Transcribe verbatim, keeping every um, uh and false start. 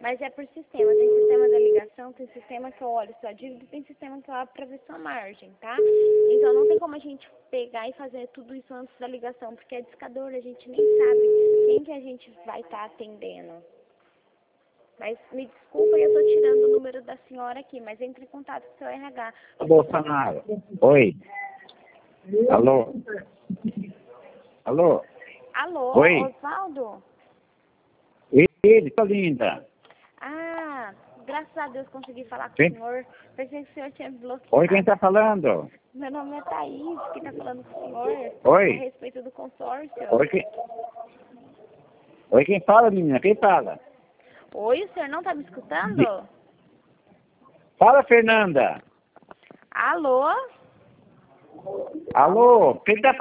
Mas é por sistema. Tem sistema da ligação, tem sistema que eu olho sua dívida e tem sistema que eu abro pra ver sua margem, tá? Então não tem como a gente pegar e fazer tudo isso antes da ligação, porque é discador, a gente nem sabe quem que a gente vai estar atendendo. Mas me desculpa, eu tô tirando o número da senhora aqui, mas entre em contato com o seu R H. Bolsonaro. Oi. Alô? Alô? Alô, Oi. Osvaldo? Ele, tá linda. Ah, graças a Deus consegui falar com Quem? o senhor. Pensei que o senhor tinha me bloqueado. Oi, quem tá falando? Meu nome é Thaís, que tá falando com o senhor Oi. a respeito do consórcio. Oi, quem... Oi, quem fala, menina? Quem fala? Oi, o senhor não tá me escutando? Fala, Fernanda. Alô? Alô? Quem tá